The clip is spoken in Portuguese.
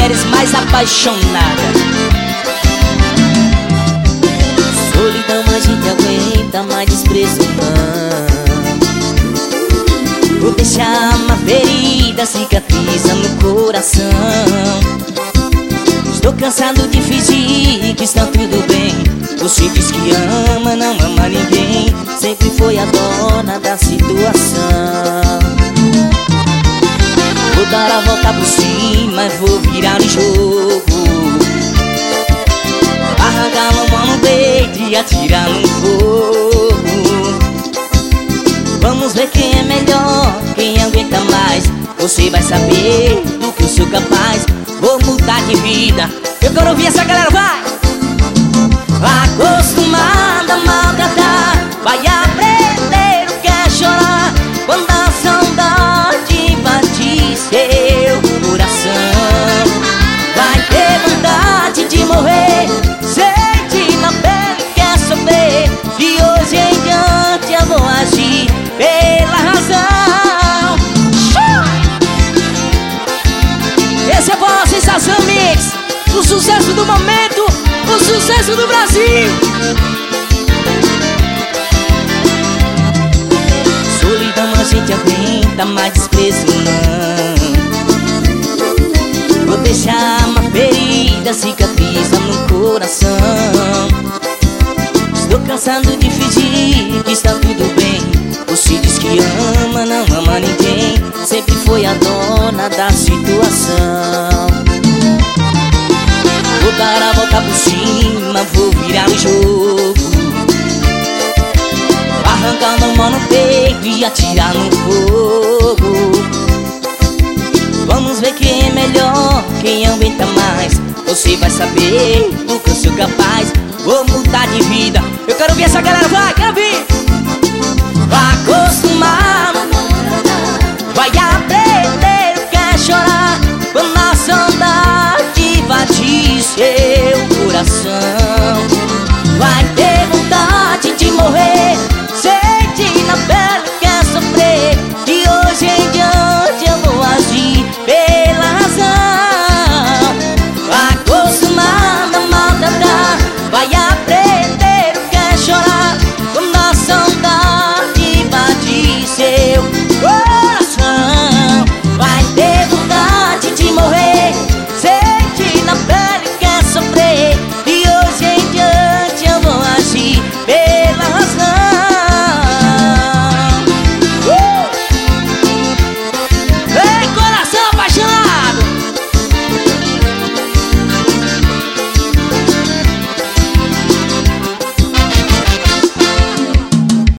mulheres mais apaixonadas. Solidão a gente aguenta, mas desprezo não. Vou deixar uma ferida, cicatriza no coração. Estou cansado de fingir que está tudo bem. Você diz que ama, não ama ninguém. Sempre foi a dona da situação. Vou dar a volta por cima, vou virar o jogo. Arrancar a mão no peito e atirar no fogo. Vamos ver quem é melhor, quem aguenta mais. Você vai saber do que eu sou capaz. Vou mudar de vida. Eu quero ouvir essa galera, vai! Acostumada a maltratar, vai aprender o que é chorar. Quando a saudade bate seu coração, vai ter vontade de morrer. Sente na pele que é sofrer. De hoje em diante eu vou agir pela razão. Esse é a Sensação Mix, o sucesso do momento, o sucesso do Brasil. Solidão a gente aguenta, mas desprezo não. Vou deixar uma ferida, cicatriza no coração. Estou cansado de fingir que está tudo bem. Você diz que ama, não ama ninguém. Sempre foi a dona da situação. Vou dar a volta por cima, vou virar o jogo. Arrancar uma mão no peito e atirar no fogo. Vamos ver quem é melhor, quem aguenta mais. Você vai saber do que eu sou capaz. Vou mudar de vida. Eu quero ver essa galera, vai, quero ver.